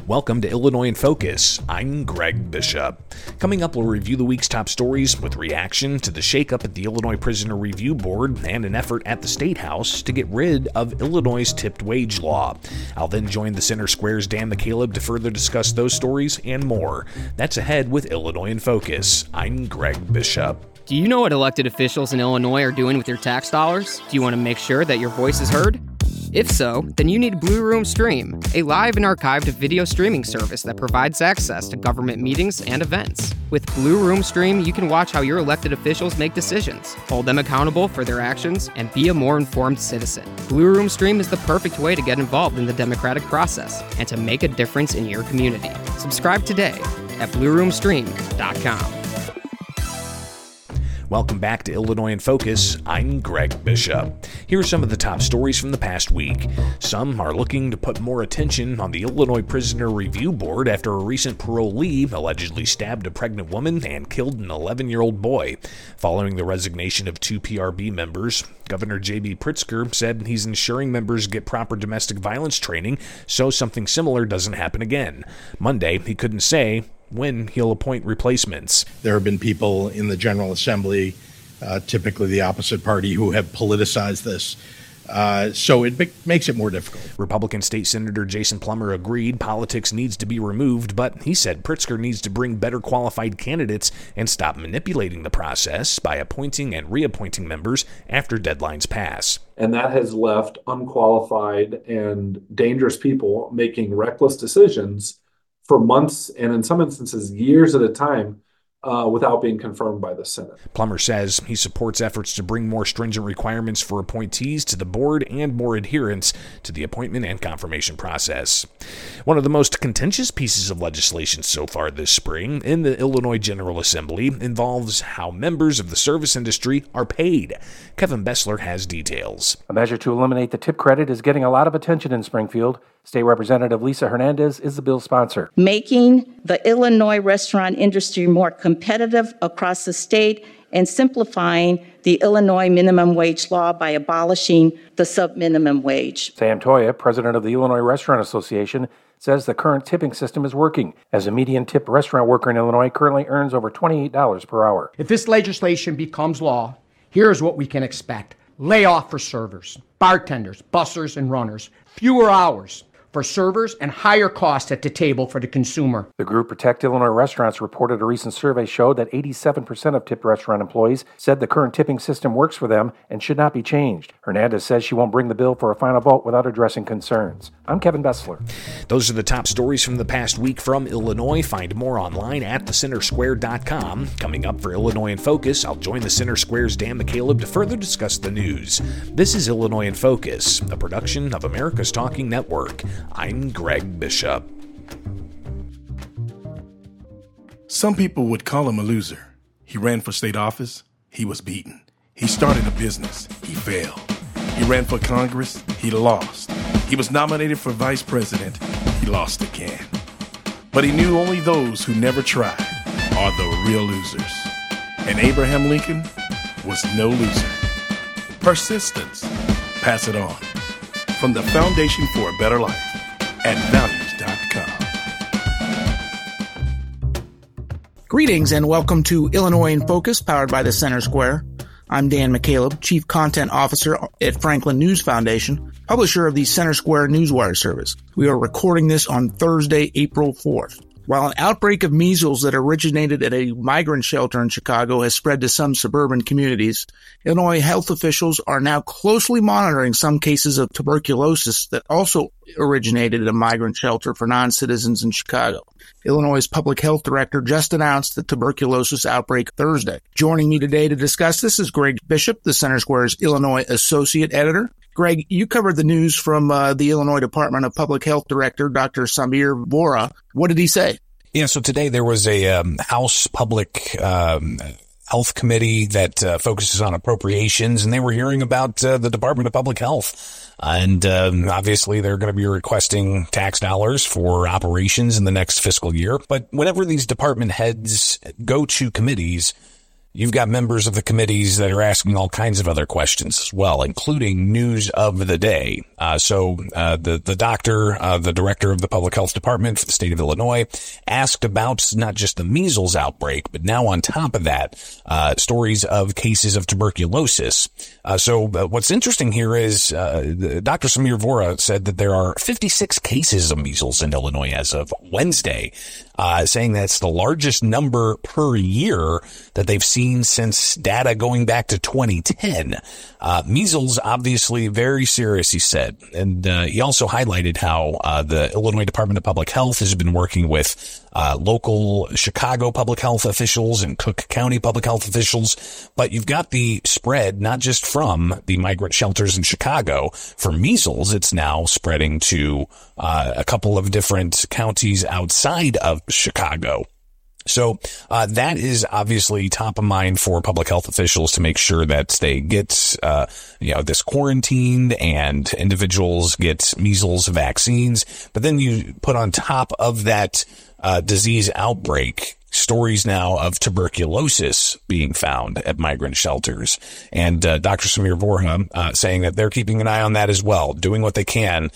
Welcome to Illinois in Focus. I'm Greg Bishop. Coming up, we'll review the week's top stories with reaction to the shakeup at the Illinois Prisoner Review Board and an effort at the State House to get rid of Illinois' tipped wage law. I'll then join the Center Square's Dan McCaleb to further discuss those stories and more. That's ahead with Illinois in Focus. I'm Greg Bishop. Do you know what elected officials in Illinois are doing with your tax dollars? Do you want to make sure that your voice is heard? If so, then you need Blue Room Stream, a live and archived video streaming service that provides access to government meetings and events. With Blue Room Stream, you can watch how your elected officials make decisions, hold them accountable for their actions, and be a more informed citizen. Blue Room Stream is the perfect way to get involved in the democratic process and to make a difference in your community. Subscribe today at blueroomstream.com. Welcome back to Illinois in Focus. I'm Greg Bishop. Here are some of the top stories from the past week. Some are looking to put more attention on the Illinois Prisoner Review Board after a recent parolee allegedly stabbed a pregnant woman and killed an 11-year-old boy. Following the resignation of two PRB members, Governor J.B. Pritzker said he's ensuring members get proper domestic violence training so something similar doesn't happen again. Monday, he couldn't say when he'll appoint replacements. There have been people in the General Assembly, typically the opposite party, who have politicized this. So it makes it more difficult. Republican State Senator Jason Plummer agreed politics needs to be removed, but he said Pritzker needs to bring better qualified candidates and stop manipulating the process by appointing and reappointing members after deadlines pass. And that has left unqualified and dangerous people making reckless decisions for months and in some instances years at a time without being confirmed by the Senate. Plummer says he supports efforts to bring more stringent requirements for appointees to the board and more adherence to the appointment and confirmation process. One of the most contentious pieces of legislation so far this spring in the Illinois General Assembly involves how members of the service industry are paid. Kevin Bessler has details. A measure to eliminate the tip credit is getting a lot of attention in Springfield. State Representative Lisa Hernandez is the bill's sponsor. Making the Illinois restaurant industry more competitive across the state and simplifying the Illinois minimum wage law by abolishing the sub-minimum wage. Sam Toya, president of the Illinois Restaurant Association, says the current tipping system is working, as a median tip restaurant worker in Illinois currently earns over $28 per hour. If this legislation becomes law, here's what we can expect. Layoff for servers, bartenders, bussers, and runners. Fewer hours for servers and higher costs at the table for the consumer. The group Protect Illinois Restaurants reported a recent survey showed that 87% of tipped restaurant employees said the current tipping system works for them and should not be changed. Hernandez says she won't bring the bill for a final vote without addressing concerns. I'm Kevin Bessler. Those are the top stories from the past week from Illinois. Find more online at thecentersquare.com. Coming up for Illinois in Focus, I'll join the Center Square's Dan McCaleb to further discuss the news. This is Illinois in Focus, a production of America's Talking Network. I'm Greg Bishop. Some people would call him a loser. He ran for state office. He was beaten. He started a business. He failed. He ran for Congress. He lost. He was nominated for vice president. He lost again. But he knew only those who never tried are the real losers. And Abraham Lincoln was no loser. Persistence. Pass it on. From the Foundation for a Better Life at values.com. Greetings and welcome to Illinois in Focus, powered by the Center Square. I'm Dan McCaleb, Chief Content Officer at Franklin News Foundation, publisher of the Center Square Newswire service. We are recording this on Thursday, April 4th. While an outbreak of measles that originated at a migrant shelter in Chicago has spread to some suburban communities, Illinois health officials are now closely monitoring some cases of tuberculosis that also originated at a migrant shelter for non-citizens in Chicago. Illinois' public health director just announced the tuberculosis outbreak Thursday. Joining me today to discuss this is Greg Bishop, the Center Square's Illinois Associate Editor. Greg, you covered the news from the Illinois Department of Public Health Director, Dr. Samir Vora. What did he say? Yeah, so today there was a House Public Health Committee that focuses on appropriations, and they were hearing about the Department of Public Health. And obviously they're going to be requesting tax dollars for operations in the next fiscal year. But whenever these department heads go to committees, you've got members of the committees that are asking all kinds of other questions as well, including news of the day. So the doctor, the director of the public health department for the state of Illinois, asked about not just the measles outbreak, but now on top of that, stories of cases of tuberculosis. So what's interesting here is Dr. Samir Vora said that there are 56 cases of measles in Illinois as of Wednesday, saying that's the largest number per year that they've seen since data going back to 2010. Measles, obviously very serious, he said. And he also highlighted how the Illinois Department of Public Health has been working with local Chicago public health officials and Cook County public health officials. But you've got the spread, not just from the migrant shelters in Chicago for measles, it's now spreading to a couple of different counties outside of Chicago. So that is obviously top of mind for public health officials to make sure that they get this quarantined and individuals get measles vaccines. But then you put on top of that disease outbreak stories now of tuberculosis being found at migrant shelters. And Dr. Samir Vora saying that they're keeping an eye on that as well, doing what they can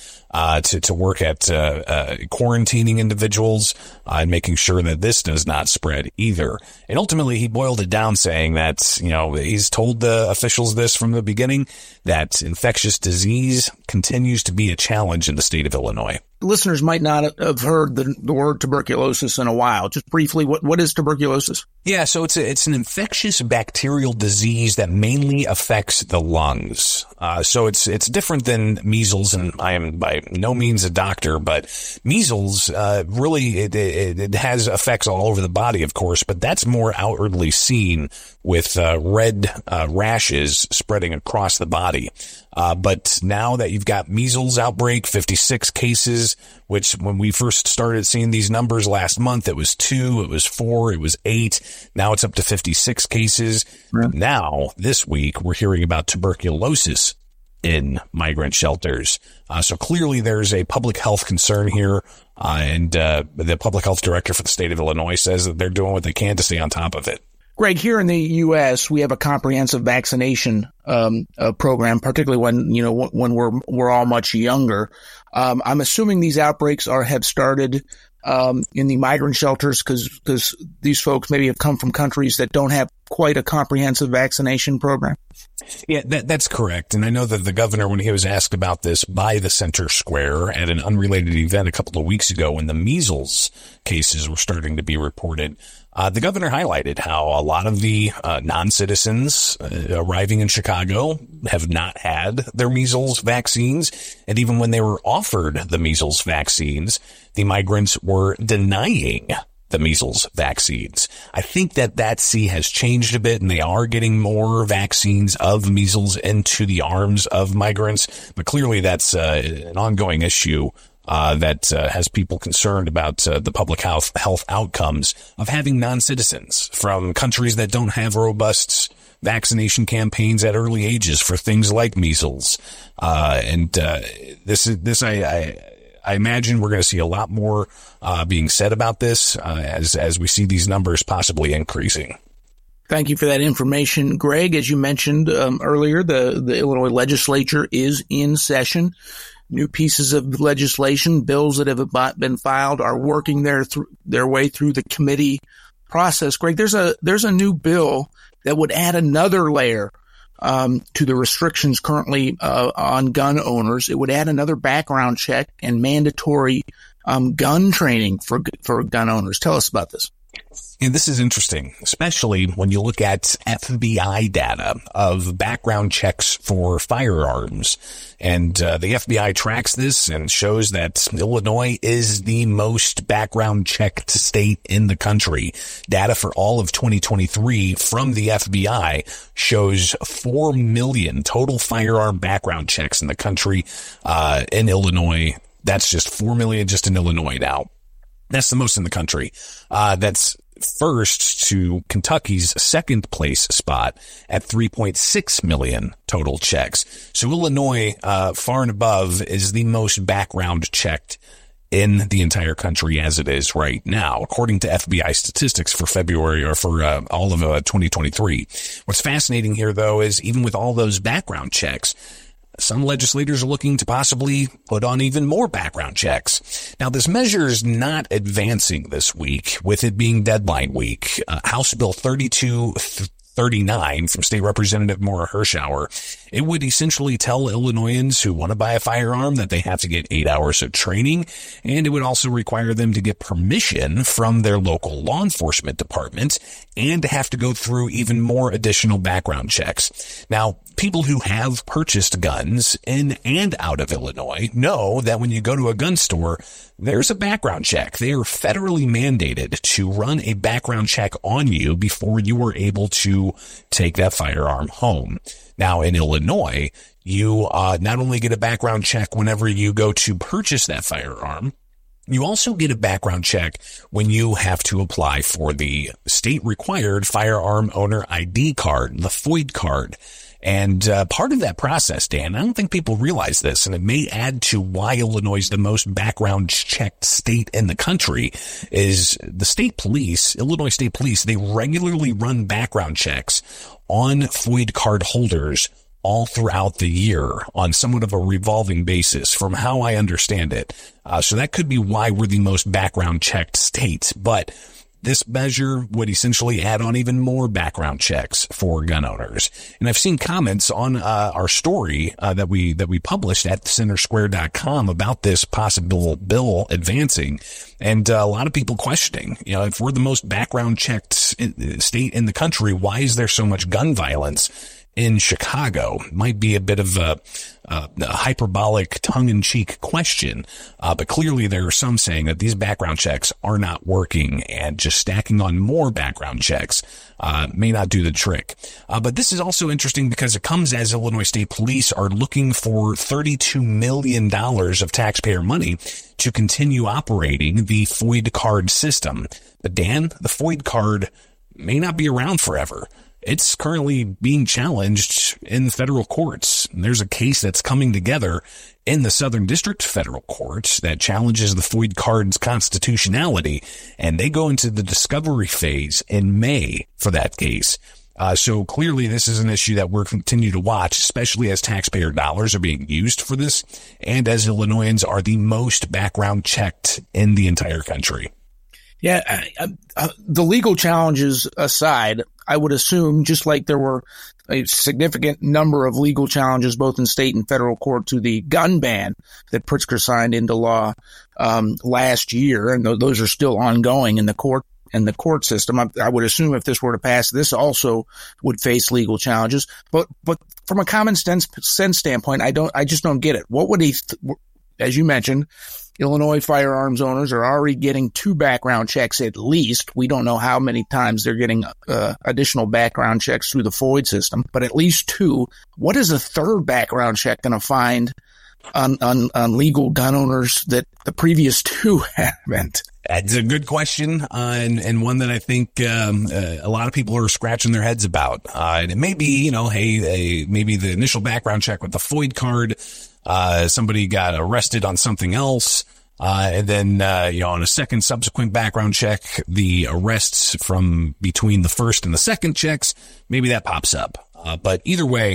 to work at quarantining individuals and making sure that this does not spread either. And ultimately, he boiled it down saying that, he's told the officials this from the beginning, that infectious disease continues to be a challenge in the state of Illinois. Listeners might not have heard the word tuberculosis in a while. Just briefly, what is tuberculosis? Yeah, so it's an infectious bacterial disease that mainly affects the lungs. So it's different than measles, and I am by no means a doctor, but measles really it has effects all over the body, of course, but that's more outwardly seen with red rashes spreading across the body. But now that you've got measles outbreak, 56 cases, which when we first started seeing these numbers last month, it was 2, it was 4, it was 8. Now it's up to 56 cases. Right. Now, this week, we're hearing about tuberculosis in migrant shelters. So clearly there's a public health concern here. And the public health director for the state of Illinois says that they're doing what they can to stay on top of it. Greg, here in the U.S., we have a comprehensive vaccination program, particularly when we're all much younger. I'm assuming these outbreaks have started in the migrant shelters because these folks maybe have come from countries that don't have quite a comprehensive vaccination program. Yeah, that's correct. And I know that the governor, when he was asked about this by the Center Square at an unrelated event a couple of weeks ago when the measles cases were starting to be reported, the governor highlighted how a lot of the non-citizens arriving in Chicago have not had their measles vaccines. And even when they were offered the measles vaccines, the migrants were denying the measles vaccines. I think that sea has changed a bit, and they are getting more vaccines of measles into the arms of migrants. But clearly that's an ongoing issue that has people concerned about the public health outcomes of having non-citizens from countries that don't have robust vaccination campaigns at early ages for things like measles. I imagine we're going to see a lot more being said about this as we see these numbers possibly increasing. Thank you for that information, Greg. As you mentioned earlier, the Illinois legislature is in session. New pieces of legislation, bills that have been filed, are working their way through the committee process. Greg, there's a new bill that would add another layer to the restrictions currently on gun owners. It would add another background check and mandatory gun training for gun owners. Tell us about this. And this is interesting, especially when you look at FBI data of background checks for firearms. And the FBI tracks this and shows that Illinois is the most background checked state in the country. Data for all of 2023 from the FBI shows 4 million total firearm background checks in the country in Illinois. That's just 4 million just in Illinois now. That's the most in the country. That's first to Kentucky's second place spot at 3.6 million total checks. So Illinois, far and above, is the most background checked in the entire country as it is right now, according to FBI statistics for February or for all of 2023. What's fascinating here, though, is even with all those background checks, some legislators are looking to possibly put on even more background checks. Now, this measure is not advancing this week, with it being deadline week. House Bill 3239 from State Representative Maura Hirschauer, it would essentially tell Illinoisans who want to buy a firearm that they have to get 8 hours of training, and it would also require them to get permission from their local law enforcement department and have to go through even more additional background checks. Now, people who have purchased guns in and out of Illinois know that when you go to a gun store, there's a background check. They are federally mandated to run a background check on you before you are able to take that firearm home. Now, in Illinois, you not only get a background check whenever you go to purchase that firearm, you also get a background check when you have to apply for the state-required firearm owner ID card, the FOID card. And part of that process, Dan, I don't think people realize this, and it may add to why Illinois is the most background-checked state in the country, is the state police, Illinois State Police, they regularly run background checks on FOID card holders all throughout the year on somewhat of a revolving basis, from how I understand it. So that could be why we're the most background-checked state, but this measure would essentially add on even more background checks for gun owners. And I've seen comments on our story that we published at centersquare.com about this possible bill advancing, and a lot of people questioning, if we're the most background checked state in the country, why is there so much gun violence in Chicago? Might be a bit of a hyperbolic, tongue-in-cheek question, but clearly there are some saying that these background checks are not working, and just stacking on more background checks may not do the trick. But this is also interesting because it comes as Illinois State Police are looking for $32 million of taxpayer money to continue operating the FOID card system. But Dan, the FOID card may not be around forever. It's currently being challenged in federal courts. There's a case that's coming together in the Southern District Federal Court that challenges the FOID card's constitutionality, and they go into the discovery phase in May for that case. So clearly this is an issue that we'll continue to watch, especially as taxpayer dollars are being used for this, and as Illinoisans are the most background checked in the entire country. Yeah, the legal challenges aside, I would assume, just like there were a significant number of legal challenges both in state and federal court to the gun ban that Pritzker signed into law last year, and those are still ongoing in the court system. I would assume if this were to pass, this also would face legal challenges. But from a common sense standpoint, I just don't get it. What would as you mentioned, Illinois firearms owners are already getting 2 background checks at least. We don't know how many times they're getting additional background checks through the FOID system, but at least 2. What is a third background check going to find on legal gun owners that the previous 2 haven't? That's a good question, and one that I think a lot of people are scratching their heads about. And it may be, maybe the initial background check with the FOID card, somebody got arrested on something else, and then, on a second subsequent background check, the arrests from between the first and the second checks, maybe that pops up. But either way,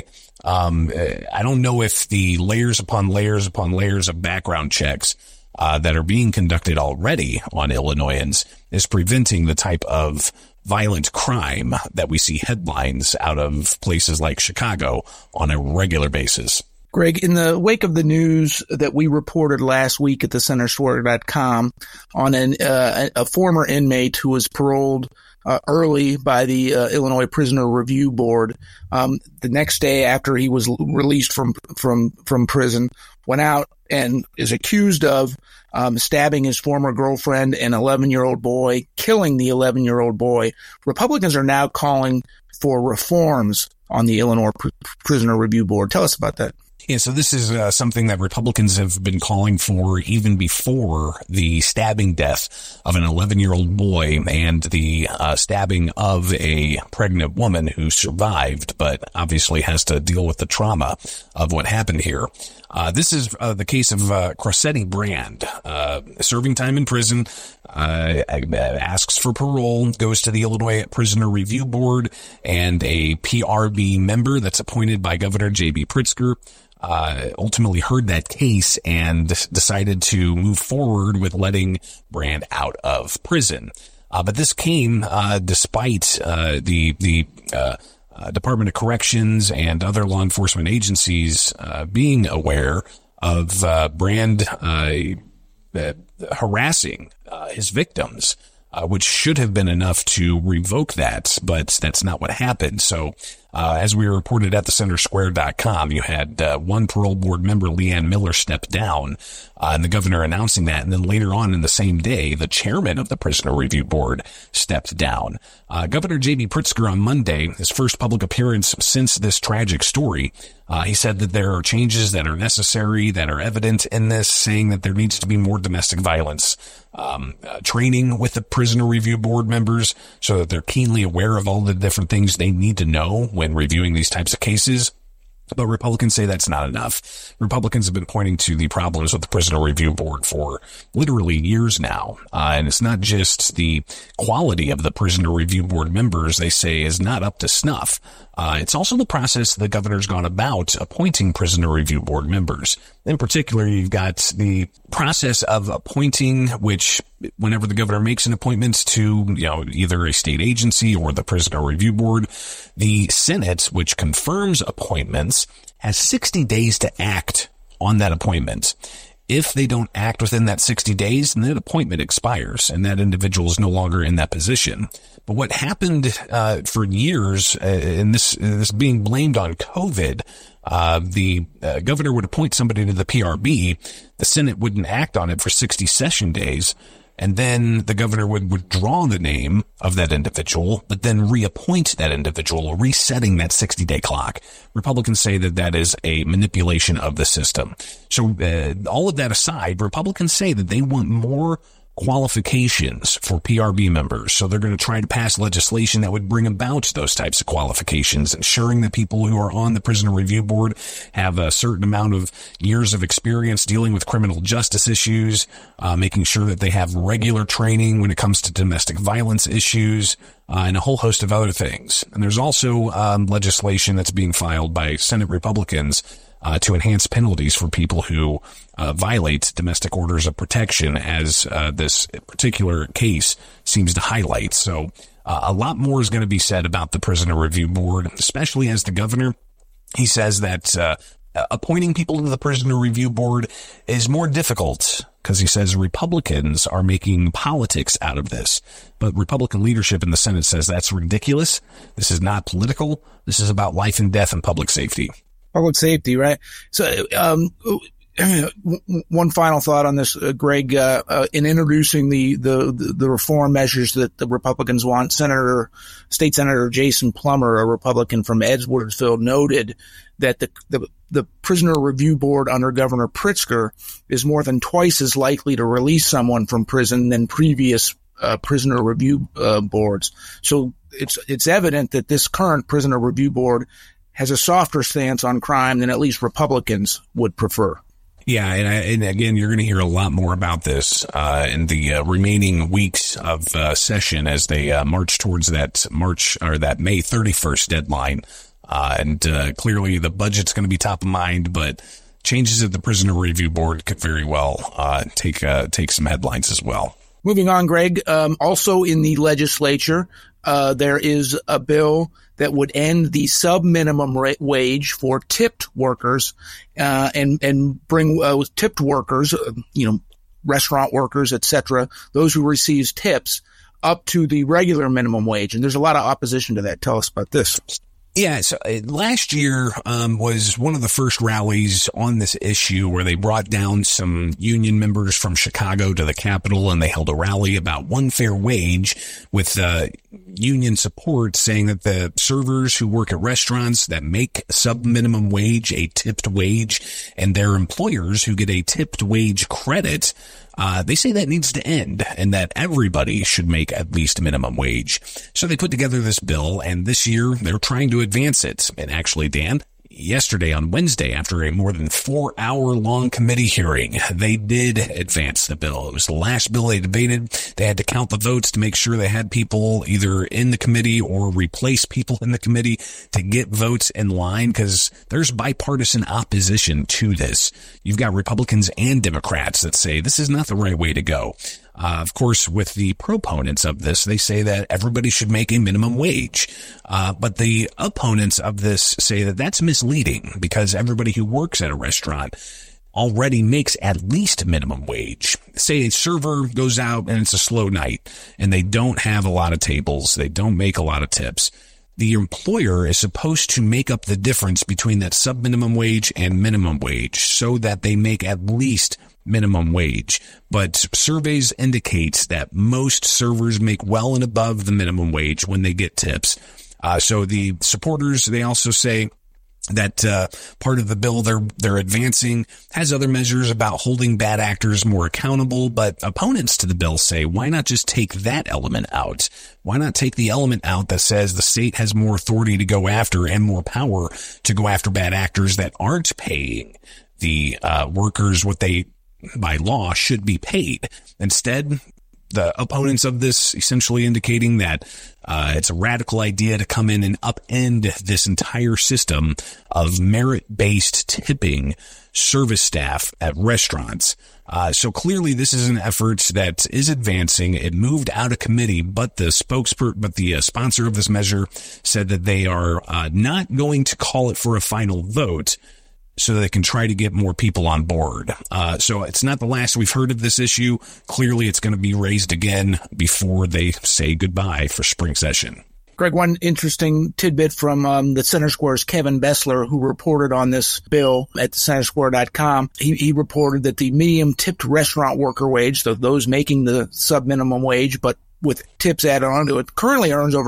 I don't know if the layers upon layers upon layers of background checks that are being conducted already on Illinoisans is preventing the type of violent crime that we see headlines out of places like Chicago on a regular basis. Greg, in the wake of the news that we reported last week at thecentersquare.com on a former inmate who was paroled early by the Illinois Prisoner Review Board, the next day after he was released from prison, went out and is accused of stabbing his former girlfriend and 11-year-old boy, killing the 11-year-old boy. Republicans are now calling for reforms on the Illinois Prisoner Review Board. Tell us about that. Yeah, so this is something that Republicans have been calling for even before the stabbing death of an 11-year-old boy and the stabbing of a pregnant woman who survived, but obviously has to deal with the trauma of what happened here. This is the case of Crosetti Brand, serving time in prison, asks for parole, goes to the Illinois Prisoner Review Board, and a PRB member that's appointed by Governor J.B. Pritzker ultimately heard that case and decided to move forward with letting Brand out of prison. But this came despite the Department of Corrections and other law enforcement agencies being aware of Brand harassing his victims, which should have been enough to revoke that, but that's not what happened. So as we reported at thecentersquare.com, you had one parole board member, Leanne Miller, step down, and the governor announcing that. And then later on in the same day, the chairman of the Prisoner Review Board stepped down. Governor J.B. Pritzker on Monday, his first public appearance since this tragic story, he said that there are changes that are necessary, that are evident in this, saying that there needs to be more domestic violence training with the Prisoner Review Board members so that they're keenly aware of all the different things they need to know when reviewing these types of cases. But Republicans say that's not enough. Republicans have been pointing to the problems with the Prisoner Review Board for literally years now. And it's not just the quality of the Prisoner Review Board members they say is not up to snuff. It's also the process the governor's gone about appointing Prisoner Review Board members. In particular, you've got the process of appointing, which whenever the governor makes an appointment to, either a state agency or the Prisoner Review Board, the Senate, which confirms appointments, has 60 days to act on that appointment. If they don't act within that 60 days, then that appointment expires and that individual is no longer in that position. But what happened for years, and this being blamed on COVID, the governor would appoint somebody to the PRB, the Senate wouldn't act on it for 60 session days, and then the governor would withdraw the name of that individual, but then reappoint that individual, resetting that 60-day clock. Republicans say that that is a manipulation of the system. So all of that aside, Republicans say that they want more qualifications for PRB members. So they're going to try to pass legislation that would bring about those types of qualifications, ensuring that people who are on the Prisoner Review Board have a certain amount of years of experience dealing with criminal justice issues, making sure that they have regular training when it comes to domestic violence issues, and a whole host of other things. And there's also legislation that's being filed by Senate Republicans to enhance penalties for people who violate domestic orders of protection, as this particular case seems to highlight. So a lot more is going to be said about the Prisoner Review Board, especially as the governor, he says that appointing people to the Prisoner Review Board is more difficult because he says Republicans are making politics out of this. But Republican leadership in the Senate says that's ridiculous. This is not political. This is about life and death and public safety. Public safety, right? So, one final thought on this, Greg. In introducing the reform measures that the Republicans want, State Senator Jason Plummer, a Republican from Edwardsville, noted that the Prisoner Review Board under Governor Pritzker is more than twice as likely to release someone from prison than previous prisoner review boards. So it's evident that this current Prisoner Review Board has a softer stance on crime than at least Republicans would prefer. Yeah, and again, you're going to hear a lot more about this in the remaining weeks of session as they march towards that May 31st deadline. And clearly the budget's going to be top of mind, but changes at the Prisoner Review Board could very well take some headlines as well. Moving on, Greg, also in the legislature, there is a bill that would end the sub-minimum wage for tipped workers, and bring tipped workers, restaurant workers, etc., those who receive tips, up to the regular minimum wage. And there's a lot of opposition to that. Tell us about this. Yeah, so last year was one of the first rallies on this issue where they brought down some union members from Chicago to the Capitol, and they held a rally about one fair wage with union support, saying that the servers who work at restaurants that make sub-minimum wage a tipped wage, and their employers who get a tipped wage credit, they say that needs to end and that everybody should make at least minimum wage. So they put together this bill, and this year they're trying to advance it. And actually, Dan, yesterday on Wednesday, after a more than 4-hour-long committee hearing, they did advance the bill. It was the last bill they debated. They had to count the votes to make sure they had people either in the committee or replace people in the committee to get votes in line, because there's bipartisan opposition to this. You've got Republicans and Democrats that say this is not the right way to go. Of course, with the proponents of this, they say that everybody should make a minimum wage. But the opponents of this say that that's misleading, because everybody who works at a restaurant already makes at least minimum wage. Say a server goes out and it's a slow night and they don't have a lot of tables. They don't make a lot of tips. The employer is supposed to make up the difference between that sub-minimum wage and minimum wage so that they make at least minimum wage. But surveys indicate that most servers make well and above the minimum wage when they get tips. So the supporters, they also say that part of the bill they're advancing has other measures about holding bad actors more accountable, but opponents to the bill say, why not just take that element out? Why not take the element out that says the state has more authority to go after and more power to go after bad actors that aren't paying the workers what they by law should be paid? Instead, the opponents of this essentially indicating that it's a radical idea to come in and upend this entire system of merit-based tipping service staff at restaurants. So clearly this is an effort that is advancing. It moved out of committee, but the sponsor of this measure said that they are not going to call it for a final vote, so they can try to get more people on board. So it's not the last we've heard of this issue. Clearly, it's going to be raised again before they say goodbye for spring session. Greg, one interesting tidbit from the Center Square's Kevin Bessler, who reported on this bill at thecentersquare.com. He reported that the medium tipped restaurant worker wage, so those making the sub-minimum wage, but with tips added onto it, currently earns over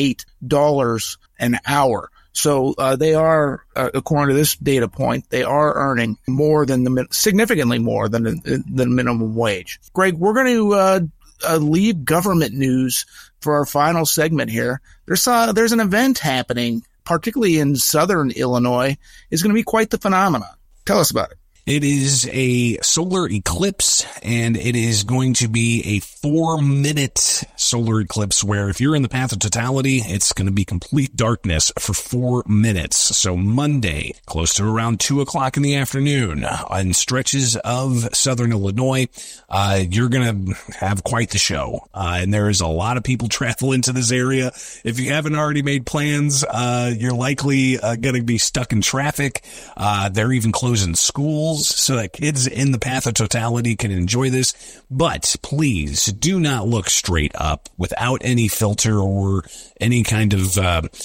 $28 an hour. So they are, according to this data point, they are earning significantly more than the minimum wage. Greg, we're going to leave government news for our final segment here. There's an event happening, particularly in southern Illinois. It's going to be quite the phenomenon. Tell us about it. It is a solar eclipse, and it is going to be a 4-minute solar eclipse where if you're in the path of totality, it's going to be complete darkness for 4 minutes. So Monday, close to around 2 o'clock in the afternoon, on stretches of southern Illinois, you're going to have quite the show. And there is a lot of people traveling to this area. If you haven't already made plans, you're likely going to be stuck in traffic. They're even closing schools so that kids in the path of totality can enjoy this. But please do not look straight up without any filter or any kind of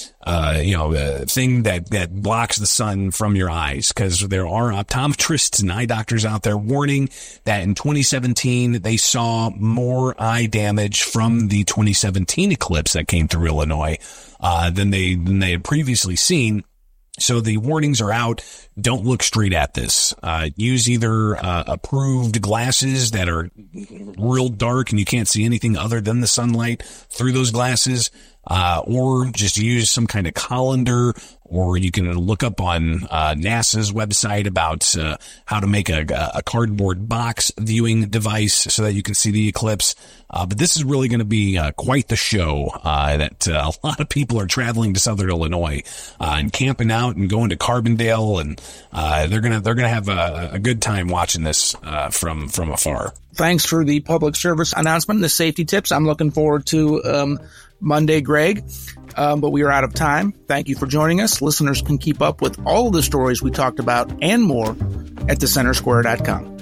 thing that blocks the sun from your eyes, because there are optometrists and eye doctors out there warning that in 2017 they saw more eye damage from the 2017 eclipse that came through Illinois than they had previously seen. So the warnings are out. Don't look straight at this. Use either approved glasses that are real dark and you can't see anything other than the sunlight through those glasses, or just use some kind of colander, or you can look up on NASA's website about how to make a cardboard box viewing device so that you can see the eclipse. But this is really going to be quite the show that a lot of people are traveling to southern Illinois and camping out and going to Carbondale, and they're gonna have a good time watching this from afar. Thanks for the public service announcement and the safety tips. I'm looking forward to Monday, Greg, but we are out of time. Thank you for joining us. Listeners can keep up with all of the stories we talked about and more at thecentersquare.com.